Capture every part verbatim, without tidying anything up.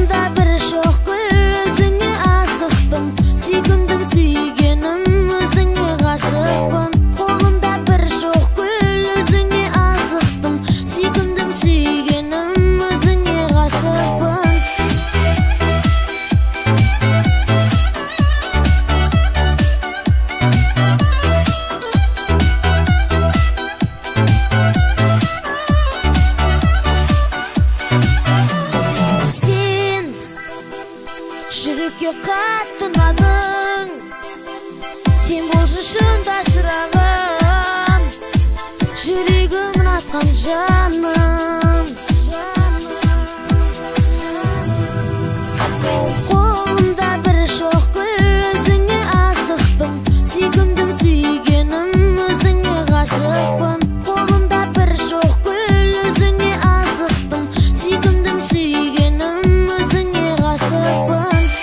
Қолымда бір шоқ гүл, өзіңе асықтым, сүйкімдім, сүйгенім, өзіңе ғашықпын. Қолымда бір шоқ гүл, өзіңе асықтым, сүйкімдім, сүйгенім, өзіңе ғашықпын. Жүрекке қатты ұнадың, сен болшы шында шырағым, жүрегімнен атқан жаным. Қолымда бір шоқ гүл, өзіңе асықтым, сүйкімдім, сүйгенім, өзіңе ғашықпын. Қолымда бір шоқ гүл, өзіңе асықтым, сүйкімдім, сүйгенім, өзіңе ғашықпын.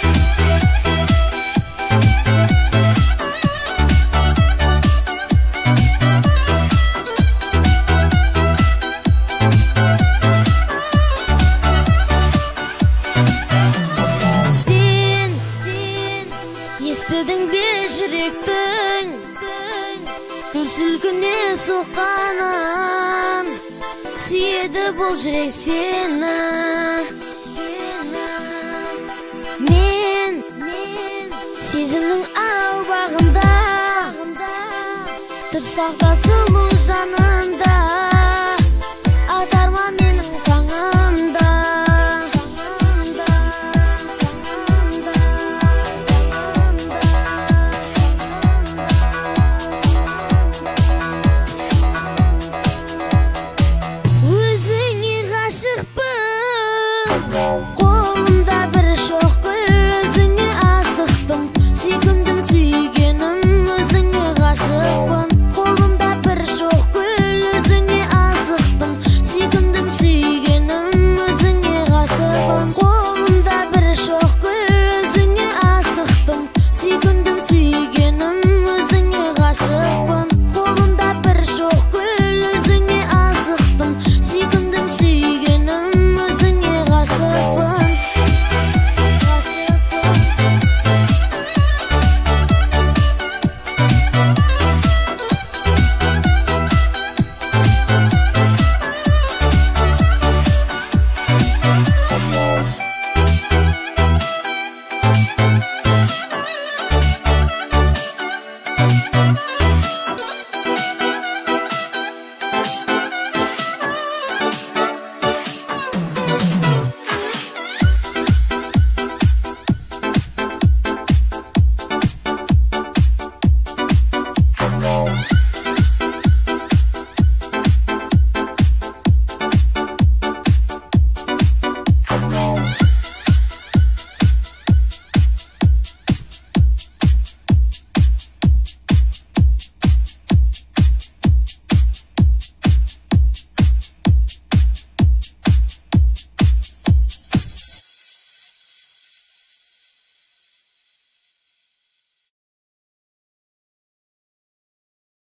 Естідің бе жүректің дүр сілкіне соққанын, сүйеді бұл жүрек сені. Мен сезімнің ау бағында, тұрсақта сұлу жанында, атарма менің таңымда. Өзіңе ғашықпын, қолымда бір